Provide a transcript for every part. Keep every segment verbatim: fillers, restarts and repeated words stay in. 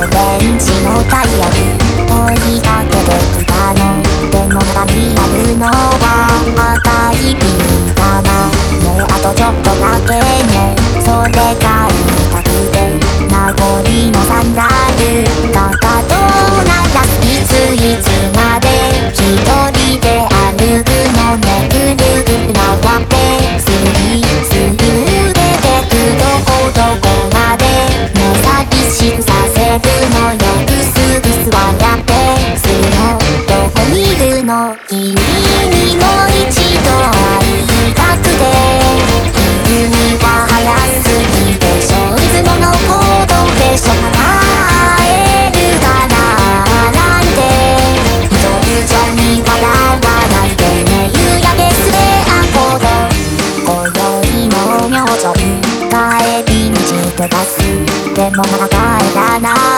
レンジのタイヤに追いかけてきたの。でも中にあるのは赤いビー玉ね。あとちょっとだけね、それが言いたくて名残のサンダルかかと鳴らす。いついつまで一人で歩くのね。ぐるぐる回ってすぐにすぐ出てくどこどこまで目寂しくさせるのよ。くすぐす笑ってするのどこにいるの。君にもう一度会いたくて君は早すぎでしょ。いつものことでしょ。会えるかななんて上手に笑わないでね。夕焼けすれあこど今宵の明星帰り道で出す。でもまだ帰らない。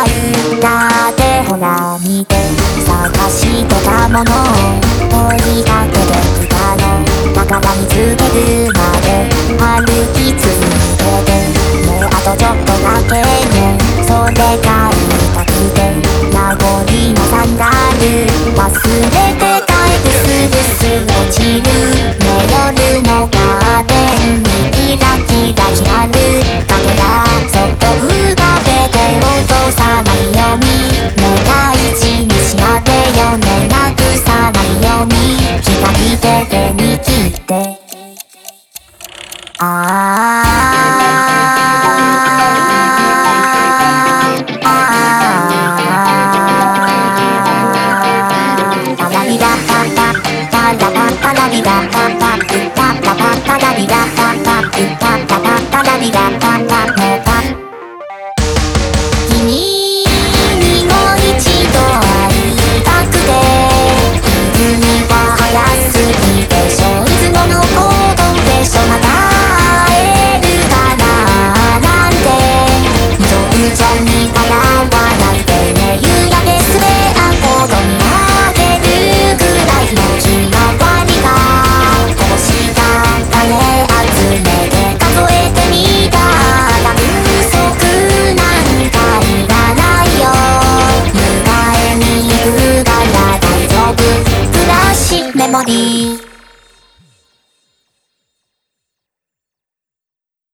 だってほら見て探してたものを追いかけてきたの。だから見つけるまで歩き続けてね。あとちょっとだけね、それが言いたくて名残のサンダル忘れて帰る。すぐすぐ落ちるね。夜のカーテンにキラキラ光る影がそっと浮かべて落とさないようにね。大事にしまってよね。なくさないように光手手に切ってあーあーパラリラパパパラパパラリラパパパパパパラリラパパパパパパラリラパパパパ君にもう一度会いたくて君は早すぎでしょ。いつものことでしょ。また会えるかななんて上手に笑わないでね。夕焼けすれあこどにあげるぐらいのひまわりがこぼした種集めて数えてみたら不足なんかいらないよ。迎えに行くから大丈夫。フラッシュメモリー